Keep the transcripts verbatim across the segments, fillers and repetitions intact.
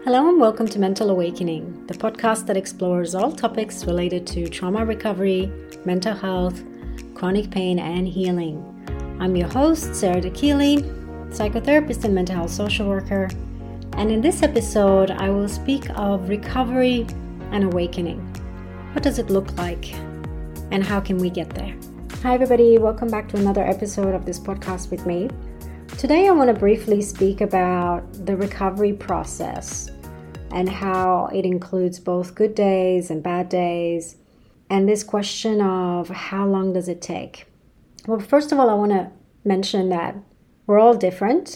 Hello and welcome to Mental Awakening, the podcast that explores all topics related to trauma recovery, mental health, chronic pain, and healing. I'm your host, Sarah Dakili, psychotherapist and mental health social worker, and in this episode, I will speak of recovery and awakening. What does it look like, and how can we get there? Hi everybody, welcome back to another episode of this podcast with me. Today I want to briefly speak about the recovery process and how it includes both good days and bad days, and this question of how long does it take? Well, first of all, I want to mention that we're all different,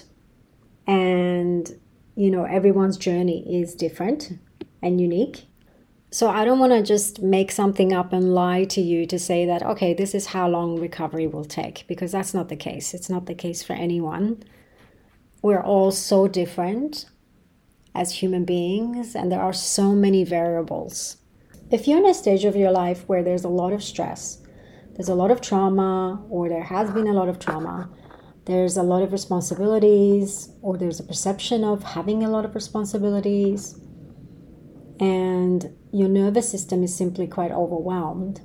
and you know, everyone's journey is different and unique. So I don't want to just make something up and lie to you to say that, okay, this is how long recovery will take, because that's not the case. It's not the case for anyone. We're all so different as human beings, and there are so many variables. If you're in a stage of your life where there's a lot of stress, there's a lot of trauma, or there has been a lot of trauma, there's a lot of responsibilities, or there's a perception of having a lot of responsibilities, and your nervous system is simply quite overwhelmed,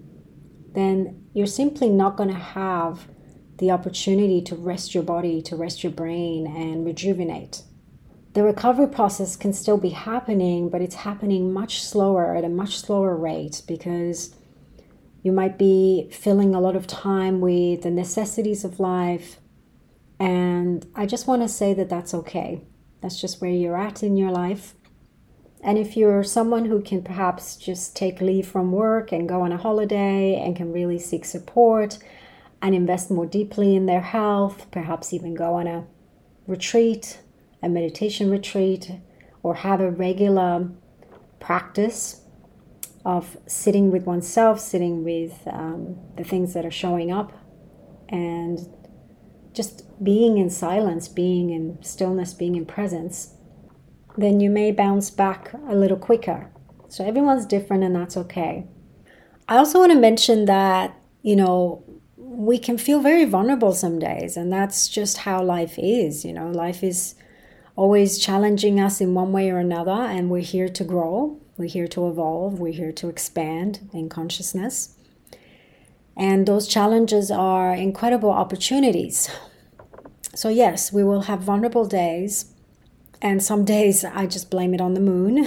then you're simply not going to have the opportunity to rest your body, to rest your brain, and rejuvenate. The recovery process can still be happening, but it's happening much slower, at a much slower rate, because you might be filling a lot of time with the necessities of life. And I just want to say that that's okay. That's just where you're at in your life. And if you're someone who can perhaps just take leave from work and go on a holiday and can really seek support and invest more deeply in their health, perhaps even go on a retreat, a meditation retreat, or have a regular practice of sitting with oneself, sitting with um, the things that are showing up, and just being in silence, being in stillness, being in presence, then you may bounce back a little quicker. So everyone's different, and that's okay. I also want to mention that, you know, we can feel very vulnerable some days, and that's just how life is. You know, life is always challenging us in one way or another, and we're here to grow, we're here to evolve, we're here to expand in consciousness. And those challenges are incredible opportunities. So yes, we will have vulnerable days. And some days I just blame it on the moon.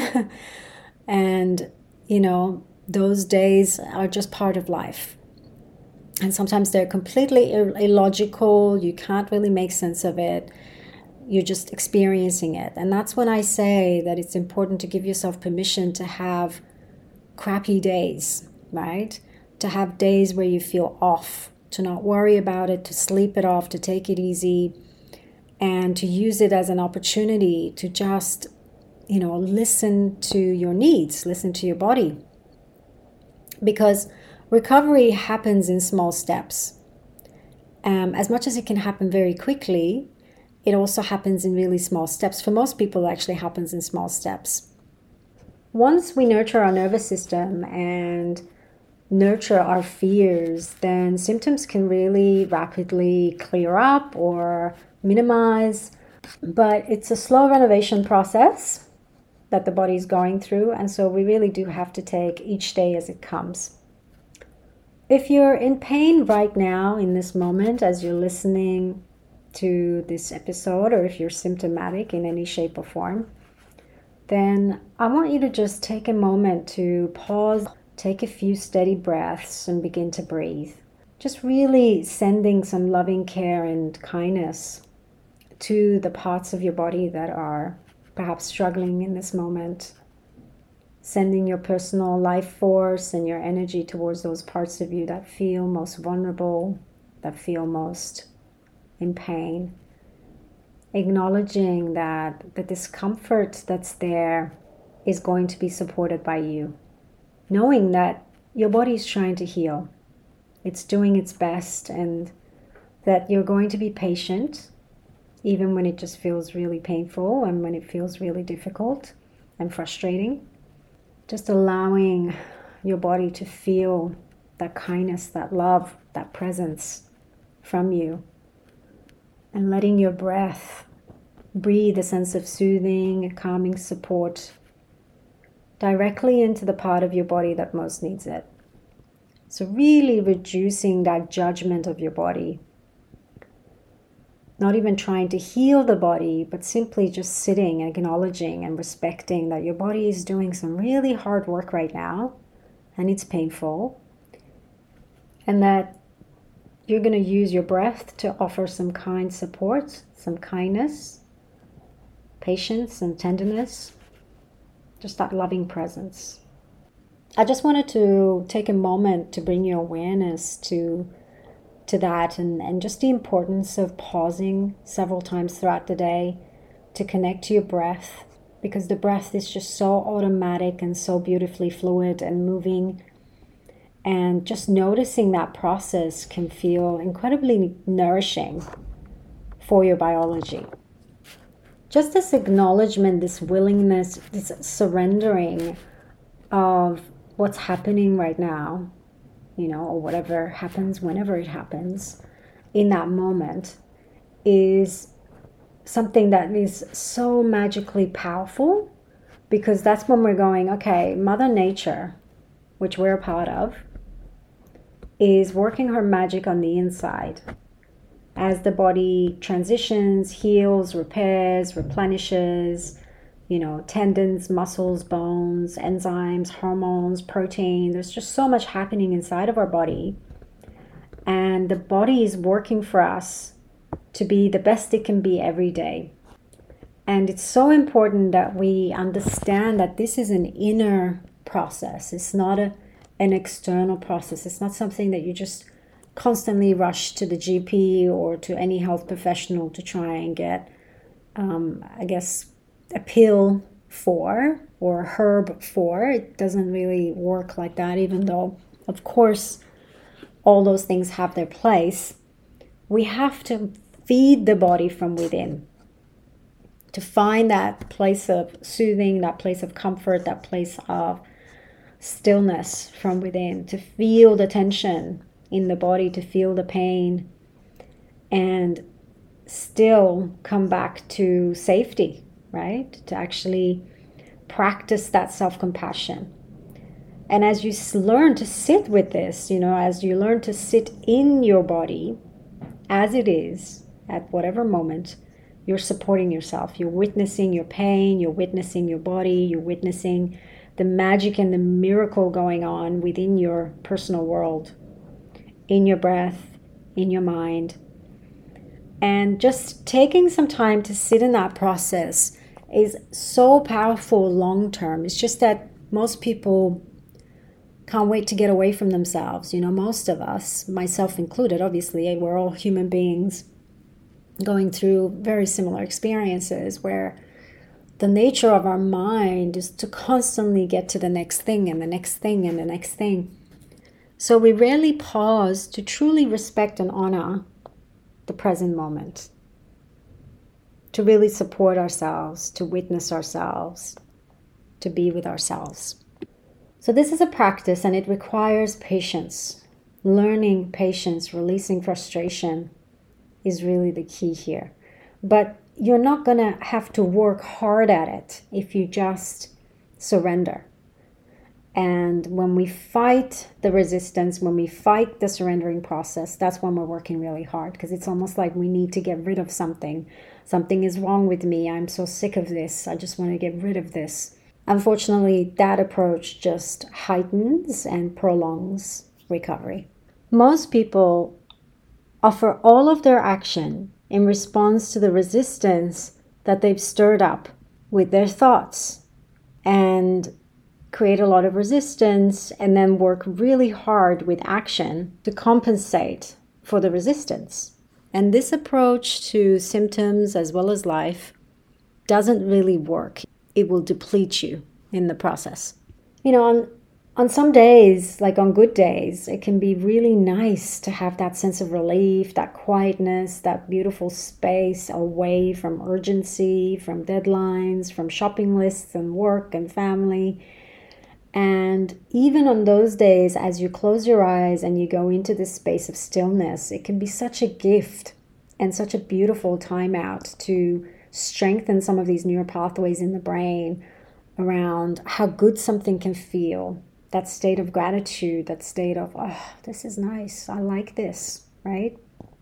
And, you know, those days are just part of life. And sometimes they're completely Ill- illogical. You can't really make sense of it. You're just experiencing it. And that's when I say that it's important to give yourself permission to have crappy days, right? To have days where you feel off, to not worry about it, to sleep it off, to take it easy, and to use it as an opportunity to just, you know, listen to your needs, listen to your body. Because recovery happens in small steps. Um, as much as it can happen very quickly, it also happens in really small steps. For most people, it actually happens in small steps. Once we nurture our nervous system and nurture our fears, then symptoms can really rapidly clear up or minimize, but it's a slow renovation process that the body is going through, and so we really do have to take each day as it comes. If you're in pain right now in this moment as you're listening to this episode, or if you're symptomatic in any shape or form, then I want you to just take a moment to pause, take a few steady breaths, and begin to breathe. Just really sending some loving care and kindness to the parts of your body that are perhaps struggling in this moment. Sending your personal life force and your energy towards those parts of you that feel most vulnerable, that feel most in pain. Acknowledging that the discomfort that's there is going to be supported by you. Knowing that your body is trying to heal. It's doing its best, and that you're going to be patient even when it just feels really painful and when it feels really difficult and frustrating. Just allowing your body to feel that kindness, that love, that presence from you. And letting your breath breathe a sense of soothing, calming support directly into the part of your body that most needs it. So really reducing that judgment of your body. Not even trying to heal the body, but simply just sitting and acknowledging and respecting that your body is doing some really hard work right now, and it's painful. And that you're going to use your breath to offer some kind support, some kindness, patience and tenderness, just that loving presence. I just wanted to take a moment to bring your awareness to to that and, and just the importance of pausing several times throughout the day to connect to your breath, because the breath is just so automatic and so beautifully fluid and moving. And just noticing that process can feel incredibly nourishing for your biology. Just this acknowledgement, this willingness, this surrendering of what's happening right now, you know, or whatever happens whenever it happens in that moment, is something that is so magically powerful, because that's when we're going, okay, Mother Nature, which we're a part of, is working her magic on the inside as the body transitions, heals, repairs, replenishes, you know, tendons, muscles, bones, enzymes, hormones, protein. There's just so much happening inside of our body. And the body is working for us to be the best it can be every day. And it's so important that we understand that this is an inner process. It's not a, an external process. It's not something that you just constantly rush to the G P or to any health professional to try and get, um, I guess, a pill for or a herb for. It doesn't really work like that, even though, of course, all those things have their place. We have to feed the body from within to find that place of soothing, that place of comfort, that place of stillness from within, to feel the tension in the body, to feel the pain, and still come back to safety, right? To actually practice that self-compassion. And as you learn to sit with this, you know, as you learn to sit in your body as it is at whatever moment, you're supporting yourself. You're witnessing your pain, you're witnessing your body, you're witnessing the magic and the miracle going on within your personal world, in your breath, in your mind. And just taking some time to sit in that process is so powerful long term. It's just that most people can't wait to get away from themselves. You know, most of us, myself included, obviously, we're all human beings going through very similar experiences where the nature of our mind is to constantly get to the next thing and the next thing and the next thing. So we rarely pause to truly respect and honor the present moment, to really support ourselves, to witness ourselves, to be with ourselves. So this is a practice, and it requires patience. Learning patience, releasing frustration is really the key here. But you're not going to have to work hard at it if you just surrender. And when we fight the resistance, when we fight the surrendering process, that's when we're working really hard, because it's almost like we need to get rid of something. Something is wrong with me. I'm so sick of this. I just want to get rid of this. Unfortunately, that approach just heightens and prolongs recovery. Most people offer all of their action in response to the resistance that they've stirred up with their thoughts, and create a lot of resistance and then work really hard with action to compensate for the resistance. And this approach to symptoms as well as life doesn't really work. It will deplete you in the process. You know, on, on some days, like on good days, it can be really nice to have that sense of relief, that quietness, that beautiful space away from urgency, from deadlines, from shopping lists and work and family. And even on those days, as you close your eyes and you go into this space of stillness, it can be such a gift and such a beautiful time out to strengthen some of these neural pathways in the brain around how good something can feel. That state of gratitude, that state of, oh, this is nice, I like this, right?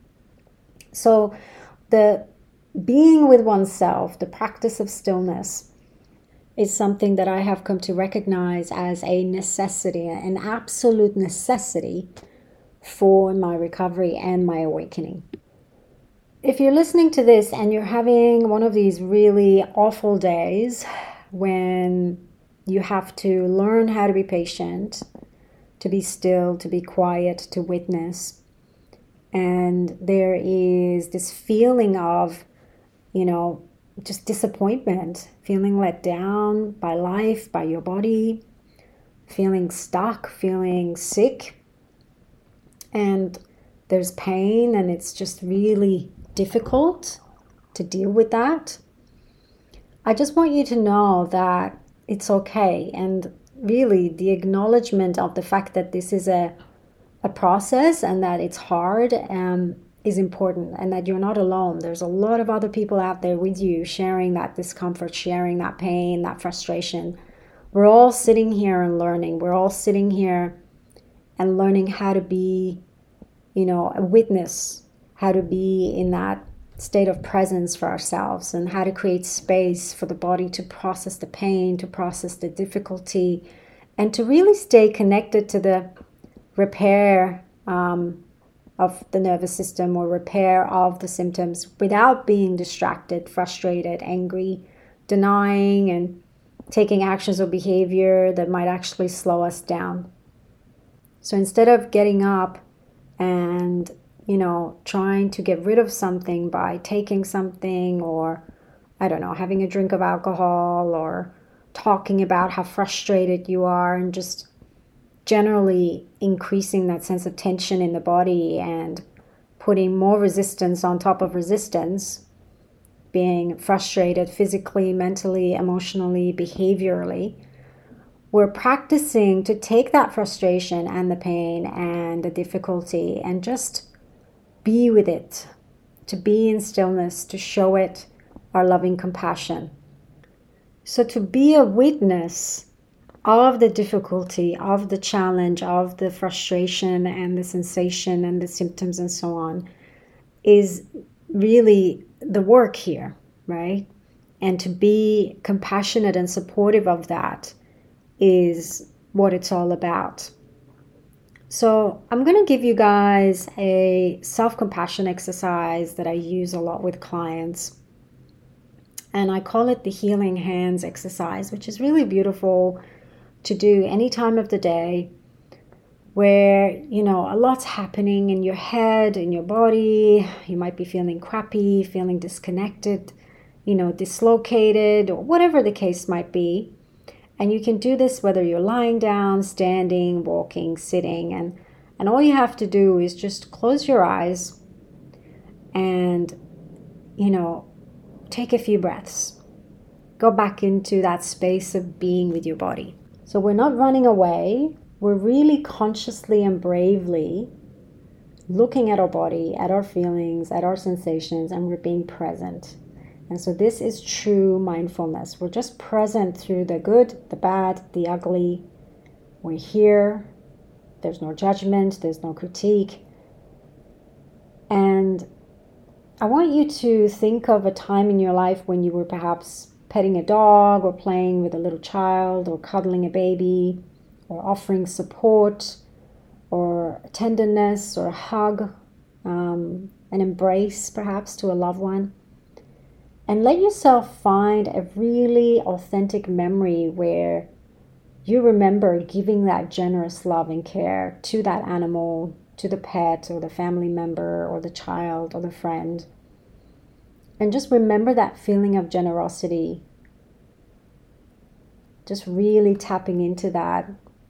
So the being with oneself, the practice of stillness, is something that I have come to recognize as a necessity, an absolute necessity for my recovery and my awakening. If you're listening to this and you're having one of these really awful days when you have to learn how to be patient, to be still, to be quiet, to witness, and there is this feeling of, you know, just disappointment, feeling let down by life, by your body, feeling stuck, feeling sick, and there's pain, and it's just really difficult to deal with that. I just want you to know that it's okay, and really the acknowledgement of the fact that this is a a process and that it's hard um, is important, and that you're not alone. There's a lot of other people out there with you sharing that discomfort, sharing that pain, that frustration. We're all sitting here and learning. We're all sitting here and learning how to be, you know, a witness, how to be in that state of presence for ourselves, and how to create space for the body to process the pain, to process the difficulty, and to really stay connected to the repair um, of the nervous system, or repair of the symptoms, without being distracted, frustrated, angry, denying, and taking actions or behavior that might actually slow us down. So instead of getting up and, you know, trying to get rid of something by taking something, or, I don't know, having a drink of alcohol, or talking about how frustrated you are, and just generally increasing that sense of tension in the body and putting more resistance on top of resistance, being frustrated physically, mentally, emotionally, behaviorally, we're practicing to take that frustration and the pain and the difficulty and just be with it, to be in stillness, to show it our loving compassion. So to be a witness of the difficulty, of the challenge, of the frustration and the sensation and the symptoms and so on, is really the work here, right? And to be compassionate and supportive of that is what it's all about. So I'm going to give you guys a self-compassion exercise that I use a lot with clients. And I call it the healing hands exercise, which is really beautiful to do any time of the day where, you know, a lot's happening in your head, in your body. You might be feeling crappy, feeling disconnected, you know, dislocated, or whatever the case might be. And you can do this whether you're lying down, standing, walking, sitting, and, and all you have to do is just close your eyes and, you know, take a few breaths. Go back into that space of being with your body. So we're not running away. We're really consciously and bravely looking at our body, at our feelings, at our sensations, and we're being present. And so this is true mindfulness. We're just present through the good, the bad, the ugly. We're here. There's no judgment. There's no critique. And I want you to think of a time in your life when you were perhaps petting a dog, or playing with a little child, or cuddling a baby, or offering support, or tenderness, or a hug, um, an embrace perhaps to a loved one. And let yourself find a really authentic memory where you remember giving that generous love and care to that animal, to the pet, or the family member, or the child, or the friend. And just remember that feeling of generosity. Just really tapping into that.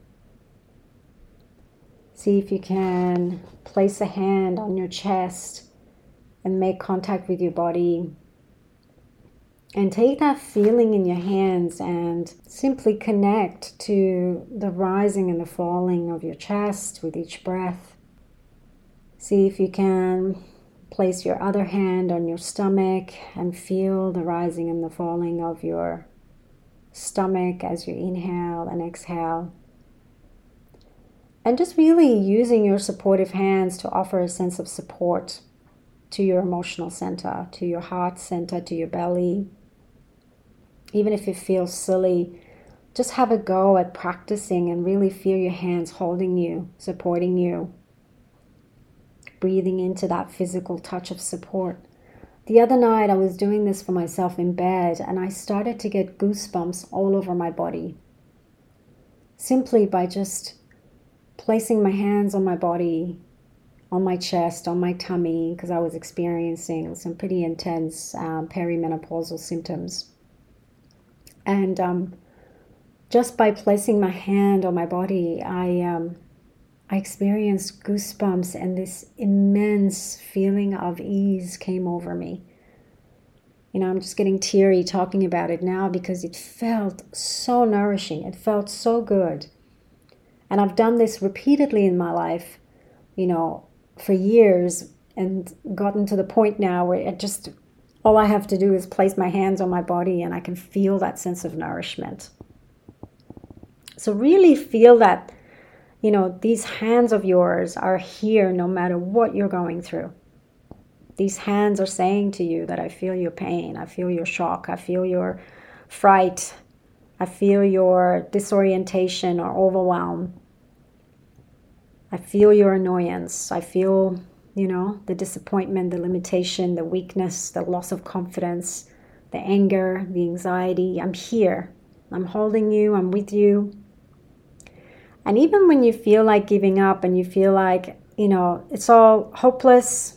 See if you can place a hand on your chest and make contact with your body. And take that feeling in your hands and simply connect to the rising and the falling of your chest with each breath. See if you can place your other hand on your stomach and feel the rising and the falling of your stomach as you inhale and exhale. And just really using your supportive hands to offer a sense of support to your emotional center, to your heart center, to your belly. Even if it feels silly, just have a go at practicing and really feel your hands holding you, supporting you. Breathing into that physical touch of support. The other night I was doing this for myself in bed and I started to get goosebumps all over my body. Simply by just placing my hands on my body, on my chest, on my tummy, because I was experiencing some pretty intense um, perimenopausal symptoms. And um, just by placing my hand on my body, I um, I experienced goosebumps and this immense feeling of ease came over me. You know, I'm just getting teary talking about it now because it felt so nourishing. It felt so good. And I've done this repeatedly in my life, you know, for years and gotten to the point now where it just, all I have to do is place my hands on my body and I can feel that sense of nourishment. So really feel that, you know, these hands of yours are here no matter what you're going through. These hands are saying to you that I feel your pain, I feel your shock, I feel your fright, I feel your disorientation or overwhelm. I feel your annoyance. I feel, you know, the disappointment, the limitation, the weakness, the loss of confidence, the anger, the anxiety. I'm here. I'm holding you. I'm with you. And even when you feel like giving up and you feel like, you know, it's all hopeless,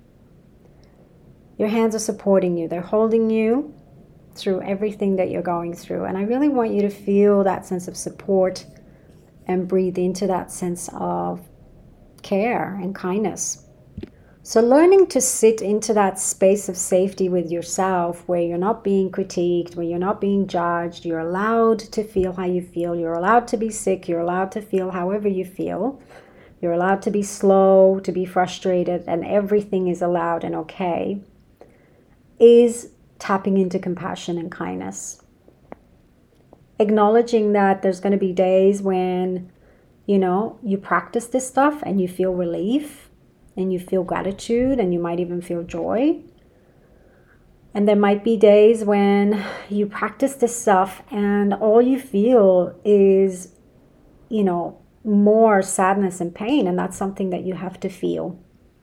your hands are supporting you. They're holding you through everything that you're going through. And I really want you to feel that sense of support and breathe into that sense of care and kindness. So learning to sit into that space of safety with yourself where you're not being critiqued, where you're not being judged, you're allowed to feel how you feel, you're allowed to be sick, you're allowed to feel however you feel, you're allowed to be slow, to be frustrated, and everything is allowed and okay, is tapping into compassion and kindness. Acknowledging that there's going to be days when, you know, you practice this stuff and you feel relief and you feel gratitude and you might even feel joy. And there might be days when you practice this stuff and all you feel is, you know, more sadness and pain, and that's something that you have to feel.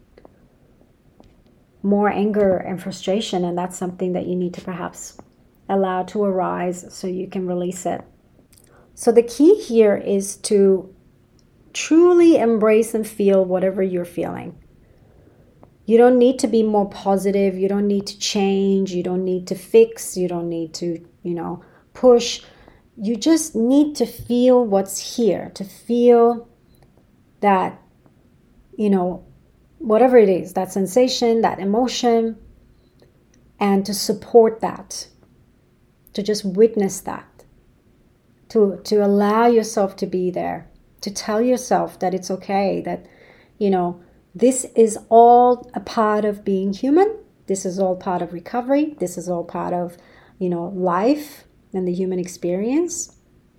More anger and frustration, and that's something that you need to perhaps allow to arise so you can release it. So the key here is to truly embrace and feel whatever you're feeling. You don't need to be more positive. You don't need to change. You don't need to fix. You don't need to, you know, push. You just need to feel what's here, to feel that, you know, whatever it is, that sensation, that emotion, and to support that. To just witness that, to to allow yourself to be there, to tell yourself that it's okay, that, you know, this is all a part of being human. This is all part of recovery. This is all part of, you know, life and the human experience.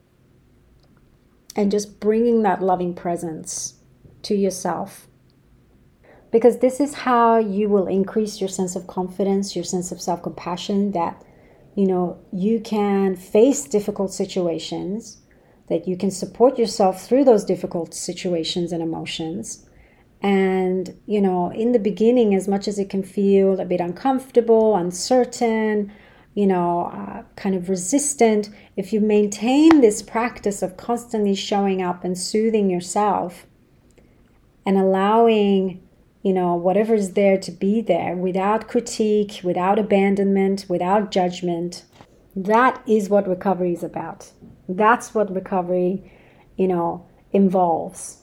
And just bringing that loving presence to yourself. Because this is how you will increase your sense of confidence, your sense of self-compassion, that you know, you can face difficult situations, that you can support yourself through those difficult situations and emotions. And, you know, in the beginning, as much as it can feel a bit uncomfortable, uncertain, you know, uh, kind of resistant, if you maintain this practice of constantly showing up and soothing yourself and allowing, you know, whatever is there to be there without critique, without abandonment, without judgment. That is what recovery is about. That's what recovery, you know, involves.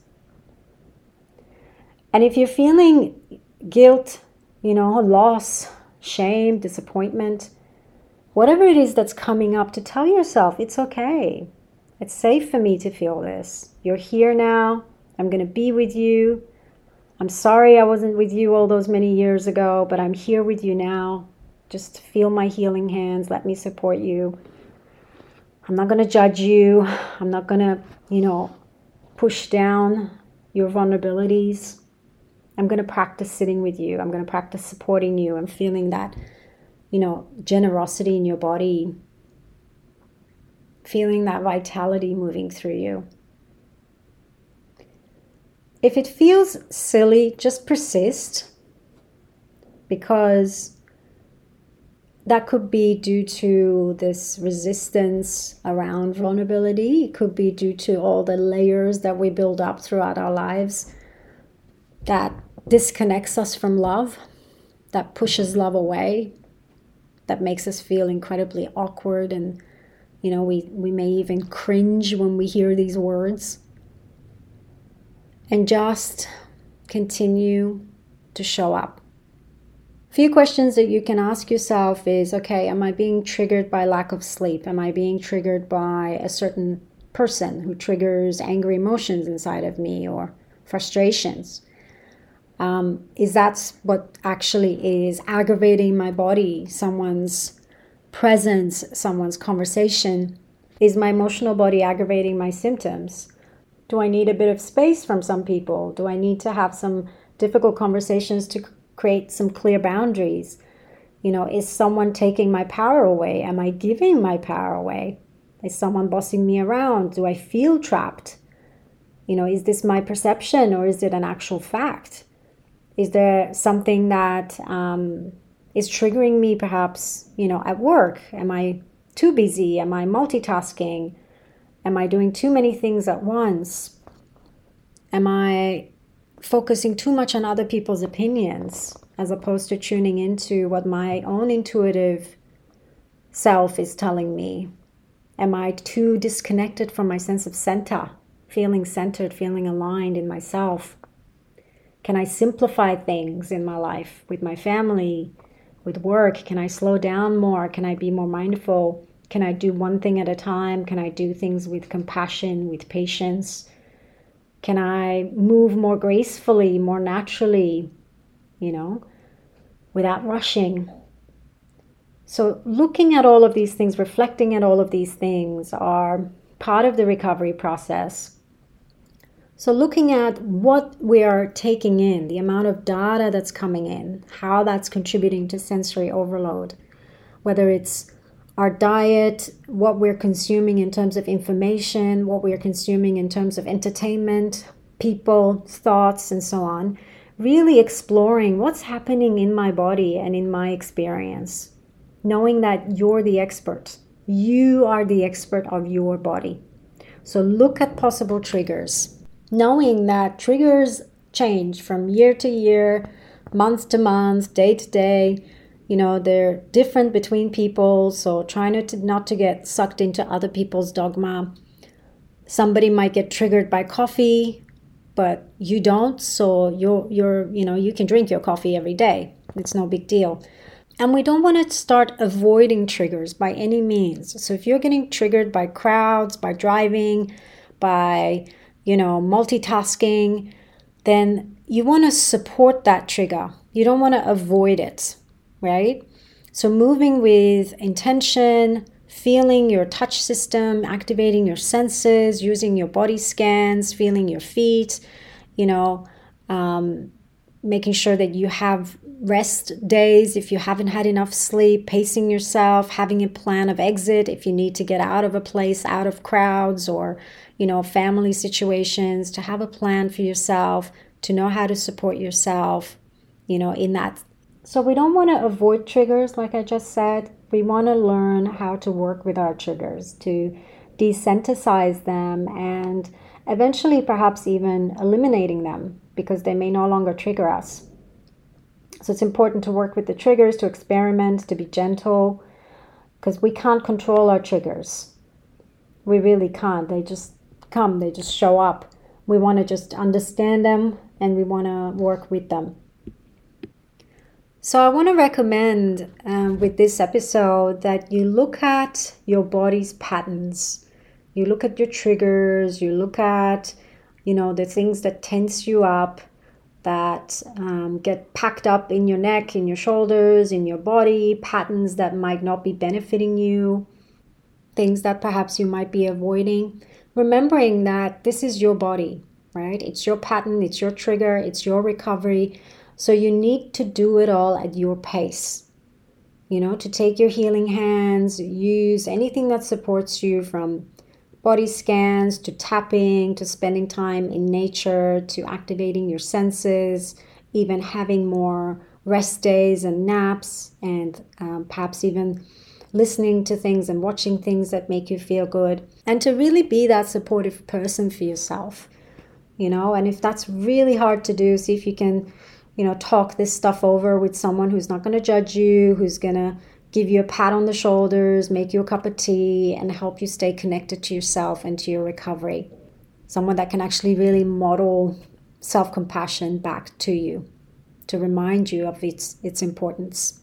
And if you're feeling guilt, you know, loss, shame, disappointment, whatever it is that's coming up, to tell yourself it's okay. It's safe for me to feel this. You're here now. I'm going to be with you. I'm sorry I wasn't with you all those many years ago, but I'm here with you now. Just feel my healing hands. Let me support you. I'm not going to judge you. I'm not going to, you know, push down your vulnerabilities. I'm going to practice sitting with you. I'm going to practice supporting you and feeling that, you know, generosity in your body, feeling that vitality moving through you. If it feels silly, just persist, because that could be due to this resistance around vulnerability. It could be due to all the layers that we build up throughout our lives that disconnects us from love, that pushes love away, that makes us feel incredibly awkward, and you know, we, we may even cringe when we hear these words. And just continue to show up. A few questions that you can ask yourself is, okay, am I being triggered by lack of sleep? Am I being triggered by a certain person who triggers angry emotions inside of me or frustrations? Um, is that what actually is aggravating my body? Someone's presence, someone's conversation? Is my emotional body aggravating my symptoms? Do I need a bit of space from some people? Do I need to have some difficult conversations to create some clear boundaries? You know, is someone taking my power away? Am I giving my power away? Is someone bossing me around? Do I feel trapped? You know, is this my perception or is it an actual fact? Is there something that um, is triggering me perhaps, you know, at work? Am I too busy? Am I multitasking? Am I doing too many things at once? Am I focusing too much on other people's opinions as opposed to tuning into what my own intuitive self is telling me? Am I too disconnected from my sense of center, feeling centered, feeling aligned in myself? Can I simplify things in my life, with my family, with work? Can I slow down more? Can I be more mindful? Can I do one thing at a time? Can I do things with compassion, with patience? Can I move more gracefully, more naturally, you know, without rushing? So looking at all of these things, reflecting at all of these things are part of the recovery process. So looking at what we are taking in, the amount of data that's coming in, how that's contributing to sensory overload, whether it's our diet, what we're consuming in terms of information, what we're consuming in terms of entertainment, people, thoughts, and so on. Really exploring what's happening in my body and in my experience. Knowing that you're the expert. You are the expert of your body. So look at possible triggers. Knowing that triggers change from year to year, month to month, day to day. You know, they're different between people, so try not to, not to get sucked into other people's dogma. Somebody might get triggered by coffee, but you don't, so you're, you're, you know, you can drink your coffee every day. It's no big deal. And we don't want to start avoiding triggers by any means. So if you're getting triggered by crowds, by driving, by, you know, multitasking, then you want to support that trigger. You don't want to avoid it. Right? So moving with intention, feeling your touch system, activating your senses, using your body scans, feeling your feet, you know, um, making sure that you have rest days if you haven't had enough sleep, pacing yourself, having a plan of exit if you need to get out of a place, out of crowds or, you know, family situations, to have a plan for yourself, to know how to support yourself, you know, in that. So we don't want to avoid triggers, like I just said. We want to learn how to work with our triggers, to desensitize them and eventually perhaps even eliminating them because they may no longer trigger us. So it's important to work with the triggers, to experiment, to be gentle, because we can't control our triggers. We really can't. They just come, they just show up. We want to just understand them and we want to work with them. So I want to recommend um, with this episode that you look at your body's patterns. You look at your triggers, you look at, you know, the things that tense you up, that um, get packed up in your neck, in your shoulders, in your body, patterns that might not be benefiting you, things that perhaps you might be avoiding. Remembering that this is your body, right? It's your pattern, it's your trigger, it's your recovery. So you need to do it all at your pace. You know, to take your healing hands, use anything that supports you, from body scans to tapping, to spending time in nature, to activating your senses, even having more rest days and naps, and um, perhaps even listening to things and watching things that make you feel good, and to really be that supportive person for yourself, you know. And if that's really hard to do, see if you can, you know, talk this stuff over with someone who's not going to judge you, who's going to give you a pat on the shoulders, make you a cup of tea, and help you stay connected to yourself and to your recovery. Someone that can actually really model self-compassion back to you, to remind you of its its importance.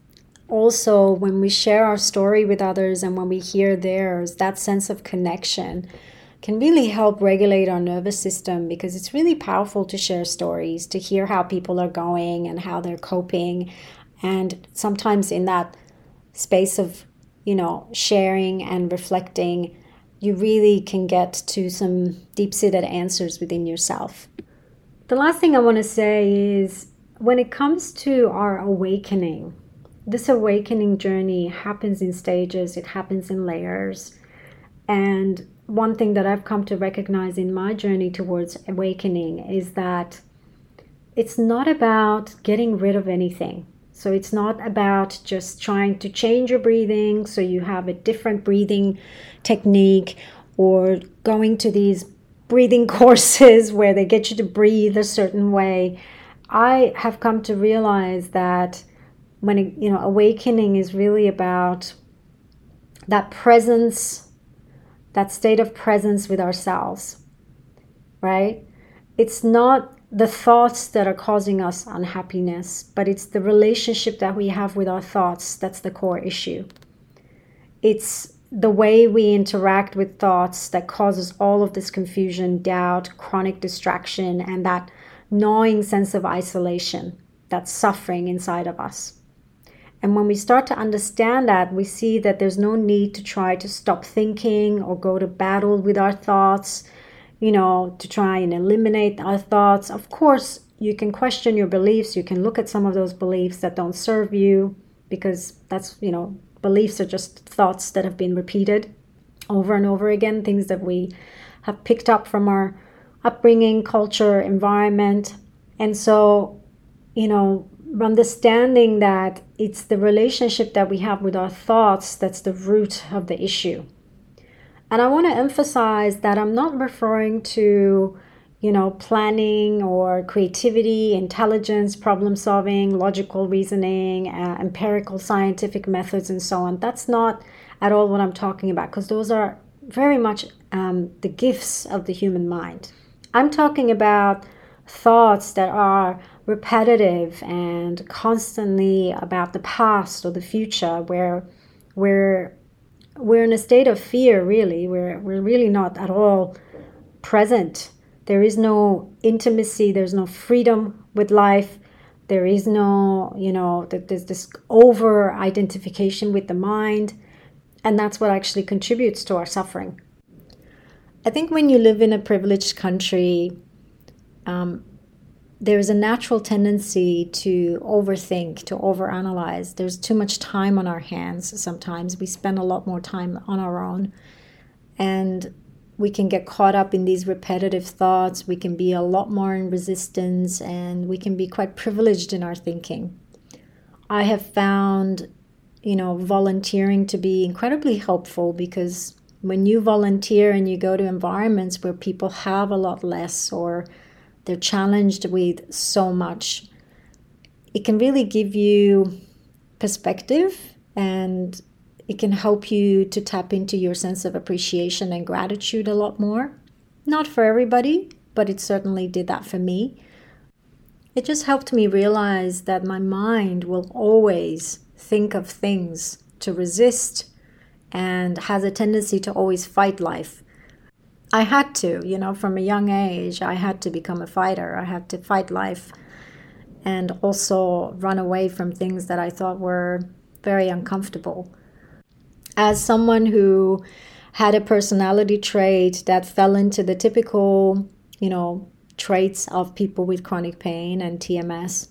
Also, when we share our story with others and when we hear theirs, that sense of connection can really help regulate our nervous system, because it's really powerful to share stories, to hear how people are going and how they're coping. And sometimes in that space of, you know, sharing and reflecting, you really can get to some deep-seated answers within yourself. The last thing I want to say is, when it comes to our awakening, this awakening journey happens in stages, it happens in layers. And one thing that I've come to recognize in my journey towards awakening is that it's not about getting rid of anything. So it's not about just trying to change your breathing so you have a different breathing technique, or going to these breathing courses where they get you to breathe a certain way. I have come to realize that when it, you know, awakening is really about that presence, that state of presence with ourselves, right? It's not the thoughts that are causing us unhappiness, but it's the relationship that we have with our thoughts that's the core issue. It's the way we interact with thoughts that causes all of this confusion, doubt, chronic distraction, and that gnawing sense of isolation, that suffering inside of us. And when we start to understand that, we see that there's no need to try to stop thinking or go to battle with our thoughts, you know, to try and eliminate our thoughts. Of course, you can question your beliefs. You can look at some of those beliefs that don't serve you, because that's, you know, beliefs are just thoughts that have been repeated over and over again, things that we have picked up from our upbringing, culture, environment. And so, you know, understanding that it's the relationship that we have with our thoughts that's the root of the issue. And I want to emphasize that I'm not referring to, you know, planning or creativity, intelligence, problem solving, logical reasoning, uh, empirical scientific methods, and so on. That's not at all what I'm talking about, because those are very much um, the gifts of the human mind. I'm talking about thoughts that are repetitive and constantly about the past or the future, where we're we're in a state of fear. Really, we're we're really not at all present. There is no intimacy. There's no freedom with life. There is no, you know, there's this over identification with the mind, and that's what actually contributes to our suffering. I think when you live in a privileged country, um, there's a natural tendency to overthink, to overanalyze. There's too much time on our hands sometimes. We spend a lot more time on our own. And we can get caught up in these repetitive thoughts. We can be a lot more in resistance, and we can be quite privileged in our thinking. I have found, you know, volunteering to be incredibly helpful, because when you volunteer and you go to environments where people have a lot less, or they're challenged with so much, it can really give you perspective, and it can help you to tap into your sense of appreciation and gratitude a lot more. Not for everybody, but it certainly did that for me. It just helped me realize that my mind will always think of things to resist and has a tendency to always fight life. I had to, you know, from a young age, I had to become a fighter. I had to fight life and also run away from things that I thought were very uncomfortable. As someone who had a personality trait that fell into the typical, you know, traits of people with chronic pain and T M S,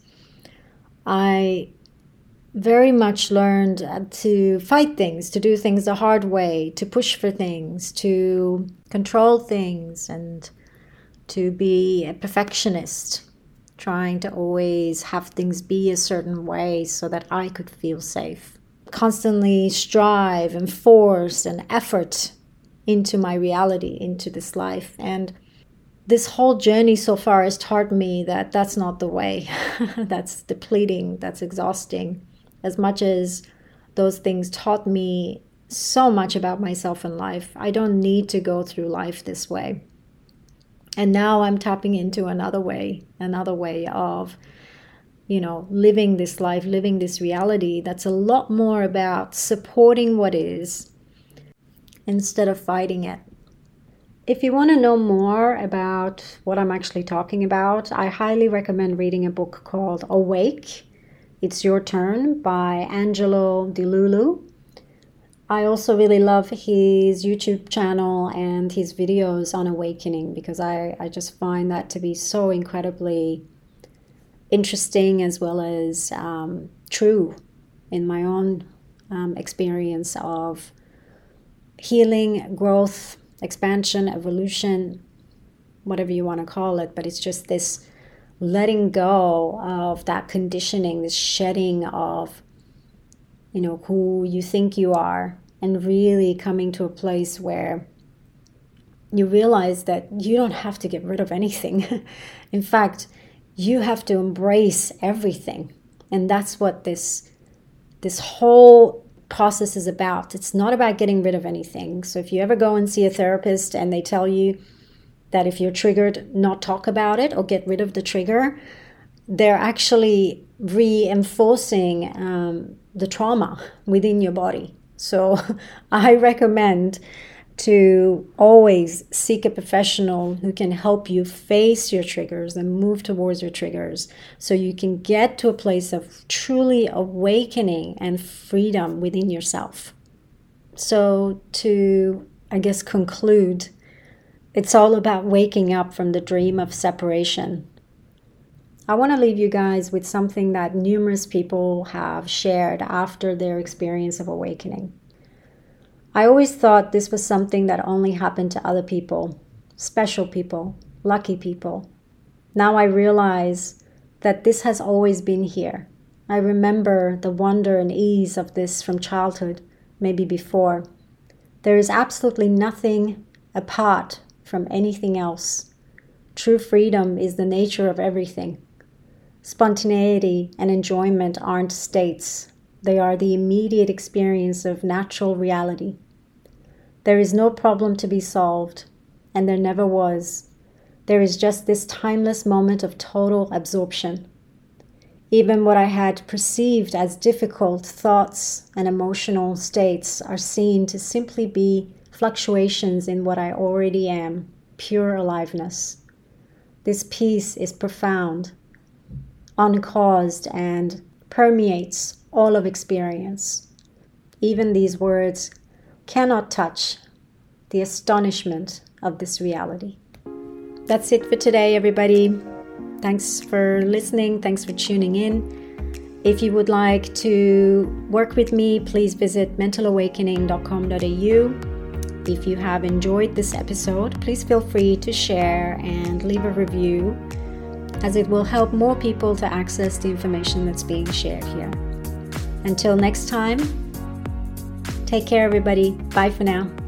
I very much learned to fight things, to do things the hard way, to push for things, to control things, and to be a perfectionist, trying to always have things be a certain way so that I could feel safe. Constantly strive and force and effort into my reality, into this life. And this whole journey so far has taught me that that's not the way. That's depleting, that's exhausting. As much as those things taught me so much about myself and life, I don't need to go through life this way. And now I'm tapping into another way, another way of, you know, living this life, living this reality that's a lot more about supporting what is instead of fighting it. If you want to know more about what I'm actually talking about, I highly recommend reading a book called Awake, It's Your Turn by Angelo Di Lulu. I also really love his YouTube channel and his videos on awakening because I, I just find that to be so incredibly interesting as well as um, true in my own um, experience of healing, growth, expansion, evolution, whatever you want to call it. But it's just this letting go of that conditioning, this shedding of, you know, who you think you are, and really coming to a place where you realize that you don't have to get rid of anything. In fact, you have to embrace everything. And that's what this, this whole process is about. It's not about getting rid of anything. So if you ever go and see a therapist and they tell you that if you're triggered, not talk about it or get rid of the trigger, they're actually reinforcing um, the trauma within your body. So I recommend to always seek a professional who can help you face your triggers and move towards your triggers so you can get to a place of truly awakening and freedom within yourself. So to, I guess, conclude, it's all about waking up from the dream of separation. I want to leave you guys with something that numerous people have shared after their experience of awakening. I always thought this was something that only happened to other people, special people, lucky people. Now I realize that this has always been here. I remember the wonder and ease of this from childhood, maybe before. There is absolutely nothing apart from anything else. True freedom is the nature of everything. Spontaneity and enjoyment aren't states. They are the immediate experience of natural reality. There is no problem to be solved, and there never was. There is just this timeless moment of total absorption. Even what I had perceived as difficult thoughts and emotional states are seen to simply be fluctuations in what I already am, pure aliveness. This peace is profound, uncaused, and permeates all of experience. Even these words cannot touch the astonishment of this reality. That's it for today, everybody. Thanks for listening. Thanks for tuning in. If you would like to work with me, please visit mental awakening dot com dot a u. If you have enjoyed this episode, please feel free to share and leave a review, as it will help more people to access the information that's being shared here. Until next time, take care, everybody. Bye for now.